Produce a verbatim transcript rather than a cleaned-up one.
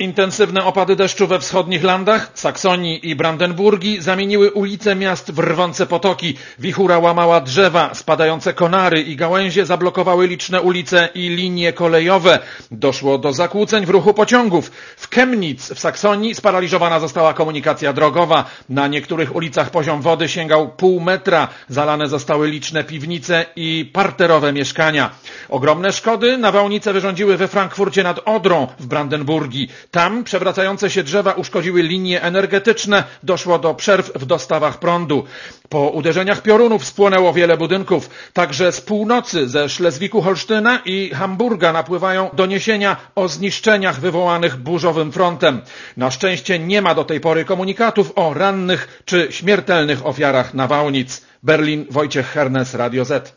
Intensywne opady deszczu we wschodnich landach, Saksonii i Brandenburgii zamieniły ulice miast w rwące potoki. Wichura łamała drzewa, spadające konary i gałęzie zablokowały liczne ulice i linie kolejowe. Doszło do zakłóceń w ruchu pociągów. W Chemnitz w Saksonii sparaliżowana została komunikacja drogowa. Na niektórych ulicach poziom wody sięgał pół metra. Zalane zostały liczne piwnice i parterowe mieszkania. Ogromne szkody nawałnice wyrządziły we Frankfurcie nad Odrą w Brandenburgii. Tam przewracające się drzewa uszkodziły linie energetyczne, doszło do przerw w dostawach prądu. Po uderzeniach piorunów spłonęło wiele budynków. Także z północy, ze Szlezwiku-Holsztyna i Hamburga napływają doniesienia o zniszczeniach wywołanych burzowym frontem. Na szczęście nie ma do tej pory komunikatów o rannych czy śmiertelnych ofiarach nawałnic. Berlin, Wojciech Hernes, Radio Z.